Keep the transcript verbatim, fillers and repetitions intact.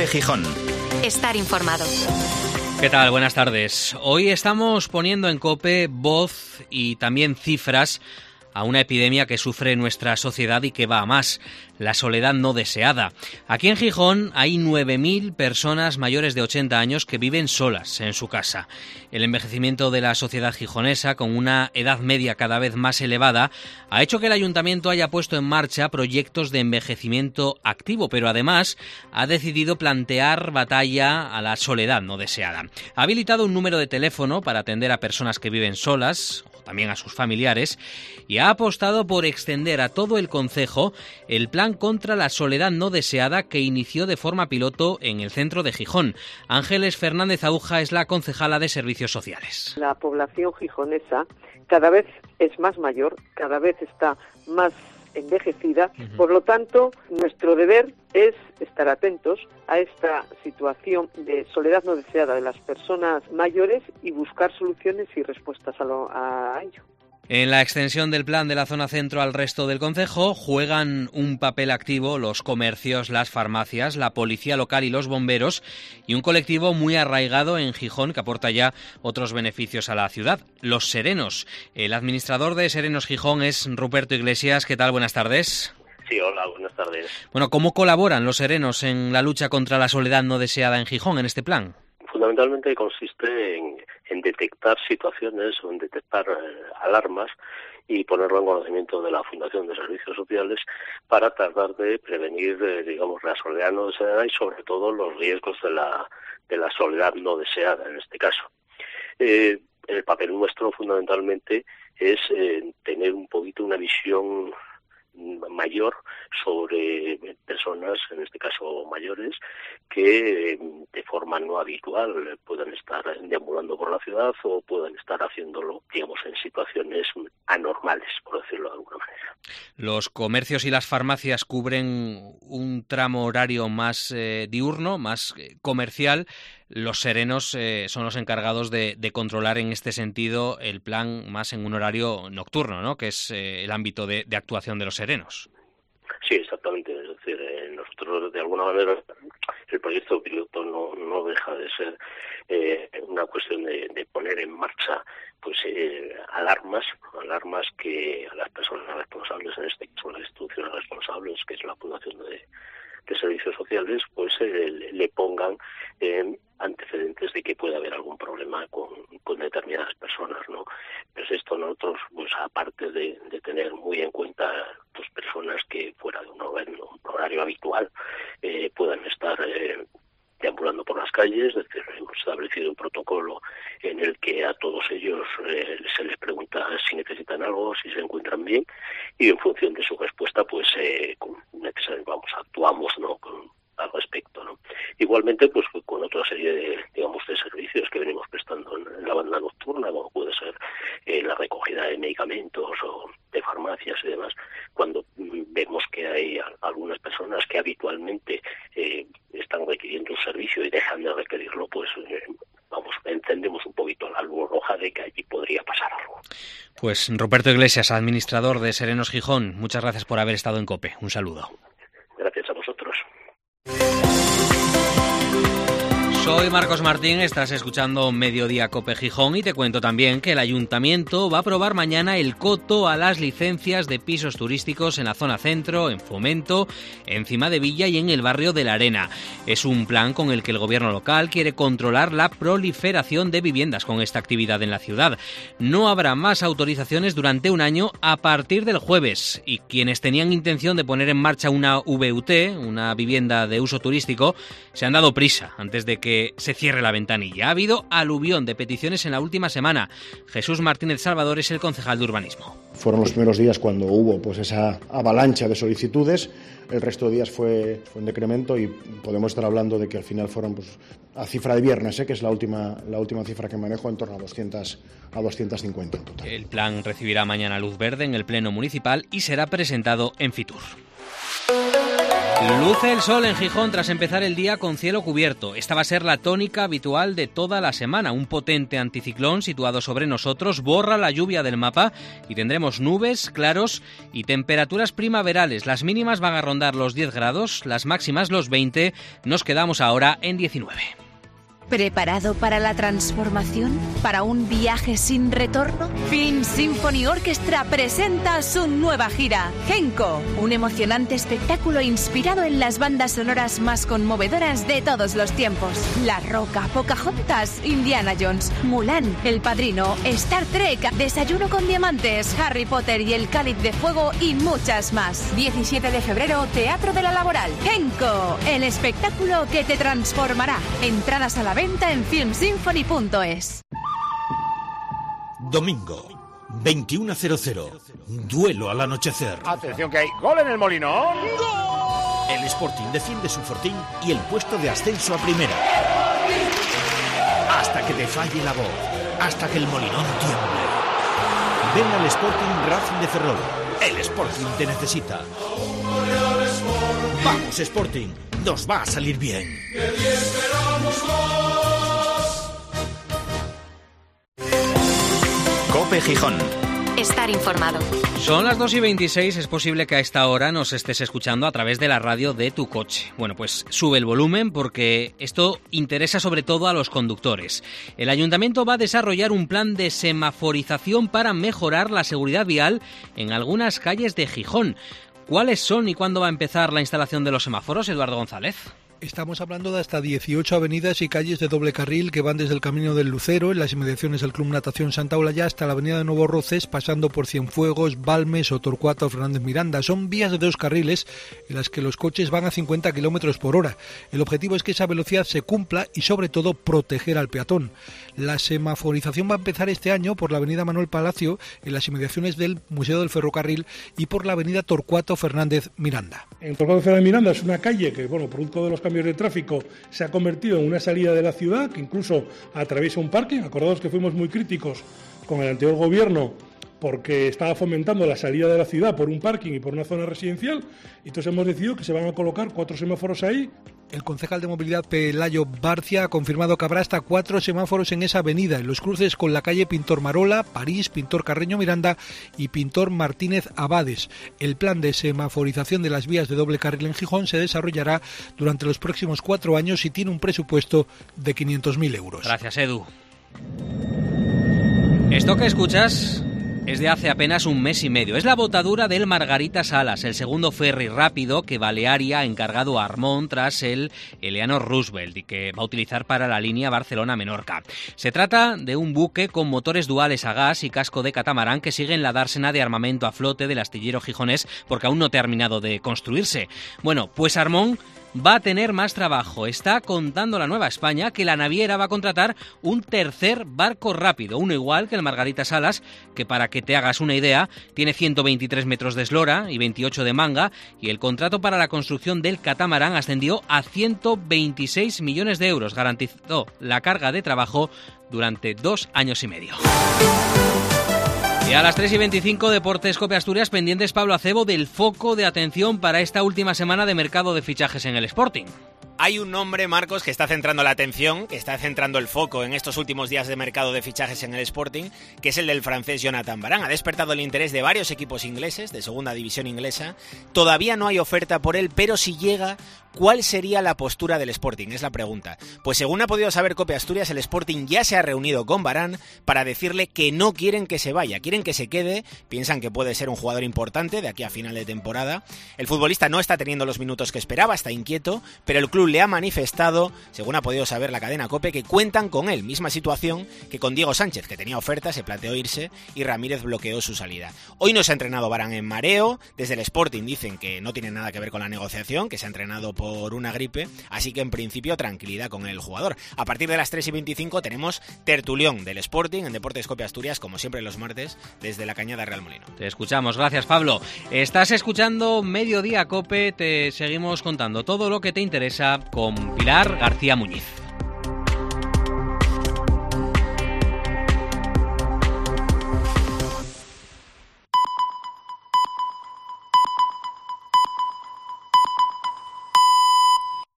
COPE Gijón. Estar informado. ¿Qué tal? Buenas tardes. Hoy estamos poniendo en COPE voz y también cifras a una epidemia que sufre nuestra sociedad y que va a más, la soledad no deseada. Aquí en Gijón hay nueve mil personas mayores de ochenta años que viven solas en su casa. El envejecimiento de la sociedad gijonesa, con una edad media cada vez más elevada, ha hecho que el ayuntamiento haya puesto en marcha proyectos de envejecimiento activo, pero además ha decidido plantear batalla a la soledad no deseada. Ha habilitado un número de teléfono para atender a personas que viven solas, también a sus familiares, y ha apostado por extender a todo el concejo el plan contra la soledad no deseada que inició de forma piloto en el centro de Gijón. Ángeles Fernández Aúja es la concejala de Servicios Sociales. La población gijonesa cada vez es más mayor, cada vez está más envejecida, uh-huh. Por lo tanto, nuestro deber es estar atentos a esta situación de soledad no deseada de las personas mayores y buscar soluciones y respuestas a, lo, a ello. En la extensión del plan de la zona centro al resto del concejo juegan un papel activo los comercios, las farmacias, la policía local y los bomberos, y un colectivo muy arraigado en Gijón que aporta ya otros beneficios a la ciudad, los serenos. El administrador de Serenos Gijón es Ruperto Iglesias. ¿Qué tal? Buenas tardes. Sí, hola, buenas tardes. Bueno, ¿cómo colaboran los serenos en la lucha contra la soledad no deseada en Gijón en este plan? Fundamentalmente consiste en, en detectar situaciones o en detectar eh, alarmas y ponerlo en conocimiento de la Fundación de Servicios Sociales para tratar de prevenir, eh, digamos, la soledad no deseada y sobre todo los riesgos de la, de la soledad no deseada en este caso. Eh, el papel nuestro fundamentalmente es eh, tener un poquito una visión mayor sobre personas, en este caso mayores, que de forma no habitual puedan estar deambulando por la ciudad o puedan estar haciéndolo, digamos, en situaciones anormales, por decirlo de alguna manera. Los comercios y las farmacias cubren un tramo horario más eh, diurno, más eh, comercial. Los serenos eh, son los encargados de, de controlar en este sentido el plan más en un horario nocturno, ¿no? Que es eh, el ámbito de, de actuación de los serenos. Sí, exactamente. Es decir, eh, nosotros de alguna manera el proyecto piloto no, no deja de ser eh, una cuestión de, de poner en marcha pues eh, alarmas, alarmas que a las personas responsables, en este caso las instituciones responsables, que es la Fundación de de Servicios Sociales, pues eh, le pongan eh, antecedentes de que pueda haber algún problema con, con determinadas personas, ¿no? Pues esto nosotros, pues aparte de, de tener muy en cuenta pues personas que fuera de un horario, un horario habitual eh, puedan estar eh, deambulando por las calles, es decir, hemos establecido un protocolo en el que a todos ellos eh, se les pregunta si necesitan algo, si se encuentran bien, y en función de su respuesta, pues eh, con, vamos, actuamos, ¿no?, con, al respecto, ¿no? Igualmente, pues con otra serie de, digamos, de servicios que venimos prestando en, en la banda nocturna, como puede ser eh, la recogida de medicamentos o de farmacias y demás, cuando mm, vemos que hay a, algunas personas que habitualmente eh, están requiriendo un servicio y dejan de requerirlo, pues eh, vamos, encendemos un poquito la luz roja de que allí podría pasar algo. Pues Ruperto Iglesias, administrador de Serenos Gijón, muchas gracias por haber estado en COPE. Un saludo. Gracias a vosotros. Soy Marcos Martín, estás escuchando Mediodía COPE Gijón y te cuento también que el Ayuntamiento va a aprobar mañana el coto a las licencias de pisos turísticos en la zona centro, en Fomento, en Cimadevilla y en el barrio de la Arena. Es un plan con el que el gobierno local quiere controlar la proliferación de viviendas con esta actividad en la ciudad. No habrá más autorizaciones durante un año a partir del jueves y quienes tenían intención de poner en marcha una V U T, una vivienda de uso turístico, se han dado prisa antes de que se cierre la ventanilla. Ha habido aluvión de peticiones en la última semana. Jesús Martínez Salvador es el concejal de urbanismo. Fueron los primeros días cuando hubo pues esa avalancha de solicitudes. El resto de días fue, fue un decremento y podemos estar hablando de que al final fueron, pues, a cifra de viernes, ¿eh? que es la última, la última cifra que manejo, en torno a doscientas, a doscientas cincuenta en total. El plan recibirá mañana luz verde en el Pleno Municipal y será presentado en Fitur. Luce el sol en Gijón tras empezar el día con cielo cubierto. Esta va a ser la tónica habitual de toda la semana. Un potente anticiclón situado sobre nosotros borra la lluvia del mapa y tendremos nubes, claros y temperaturas primaverales. Las mínimas van a rondar los diez grados, las máximas los veinte. Nos quedamos ahora en diecinueve. ¿Preparado para la transformación? ¿Para un viaje sin retorno? Film Symphony Orchestra presenta su nueva gira, Genco, un emocionante espectáculo inspirado en las bandas sonoras más conmovedoras de todos los tiempos. La Roca, Pocahontas, Indiana Jones, Mulan, El Padrino, Star Trek, Desayuno con Diamantes, Harry Potter y El Cáliz de Fuego y muchas más. diecisiete de febrero, Teatro de la Laboral. Genco, el espectáculo que te transformará. Entradas a la venta en film symphony punto es. Domingo, veintiuno cero cero. Duelo al anochecer. Atención que hay gol en el Molinón. ¡Gol! El Sporting defiende su fortín y el puesto de ascenso a primera. Hasta que te falle la voz. Hasta que el Molinón tiemble. Ven al Sporting Racing de Ferrol. El Sporting te necesita. Vamos, Sporting. Nos va a salir bien. COPE Gijón. Estar informado. Son las dos y veintiséis, es posible que a esta hora nos estés escuchando a través de la radio de tu coche. Bueno, pues sube el volumen porque esto interesa sobre todo a los conductores. El Ayuntamiento va a desarrollar un plan de semaforización para mejorar la seguridad vial en algunas calles de Gijón. ¿Cuáles son y cuándo va a empezar la instalación de los semáforos, Eduardo González? Estamos hablando de hasta dieciocho avenidas y calles de doble carril que van desde el Camino del Lucero, en las inmediaciones del Club Natación Santa Olalla, hasta la avenida de Nuevos Roces, pasando por Cienfuegos, Balmes o Torcuato Fernández Miranda. Son vías de dos carriles en las que los coches van a cincuenta kilómetros por hora. El objetivo es que esa velocidad se cumpla y, sobre todo, proteger al peatón. La semaforización va a empezar este año por la avenida Manuel Palacio, en las inmediaciones del Museo del Ferrocarril, y por la avenida Torcuato Fernández Miranda. En Torcuato Fernández Miranda es una calle que, bueno, producto de los cambios de tráfico, se ha convertido en una salida de la ciudad que incluso atraviesa un parque. Acordaos que fuimos muy críticos con el anterior gobierno porque estaba fomentando la salida de la ciudad por un parking y por una zona residencial. Entonces hemos decidido que se van a colocar cuatro semáforos ahí. El concejal de Movilidad Pelayo Barcia ha confirmado que habrá hasta cuatro semáforos en esa avenida, en los cruces con la calle Pintor Marola, París, Pintor Carreño Miranda y Pintor Martínez Abades. El plan de semaforización de las vías de doble carril en Gijón se desarrollará durante los próximos cuatro años y tiene un presupuesto de quinientos mil euros. Gracias, Edu. Esto que escuchas es de hace apenas un mes y medio. Es la botadura del Margarita Salas, el segundo ferry rápido que Balearia ha encargado a Armón tras el Eleanor Roosevelt y que va a utilizar para la línea Barcelona-Menorca. Se trata de un buque con motores duales a gas y casco de catamarán que sigue en la dársena de armamento a flote del astillero gijonés porque aún no ha terminado de construirse. Bueno, pues Armón va a tener más trabajo. Está contando la Nueva España que la naviera va a contratar un tercer barco rápido, uno igual que el Margarita Salas, que para que te hagas una idea, tiene ciento veintitrés metros de eslora y veintiocho de manga, y el contrato para la construcción del catamarán ascendió a ciento veintiséis millones de euros. Garantizó la carga de trabajo durante dos años y medio. Y a las tres y veinticinco, Deportes COPE Asturias, pendientes Pablo Acebo del foco de atención para esta última semana de mercado de fichajes en el Sporting. Hay un nombre, Marcos, que está centrando la atención, que está centrando el foco en estos últimos días de mercado de fichajes en el Sporting, que es el del francés Jonathan Varane. Ha despertado el interés de varios equipos ingleses, de segunda división inglesa. Todavía no hay oferta por él, pero si llega, ¿cuál sería la postura del Sporting? Es la pregunta. Pues según ha podido saber COPE Asturias, el Sporting ya se ha reunido con Varane para decirle que no quieren que se vaya, quieren que se quede, piensan que puede ser un jugador importante de aquí a final de temporada. El futbolista no está teniendo los minutos que esperaba, está inquieto, pero el club le ha manifestado, según ha podido saber la cadena COPE, que cuentan con él. Misma situación que con Diego Sánchez, que tenía oferta, se planteó irse y Ramírez bloqueó su salida. Hoy no se ha entrenado Varane en mareo, desde el Sporting dicen que no tiene nada que ver con la negociación, que se ha entrenado por una gripe, así que en principio tranquilidad con el jugador. A partir de las tres y veinticinco tenemos tertulión del Sporting en Deportes COPE Asturias, como siempre los martes, desde la Cañada Real Molino. Te escuchamos, gracias Pablo. Estás escuchando Mediodía COPE, te seguimos contando todo lo que te interesa con Pilar García Muñiz.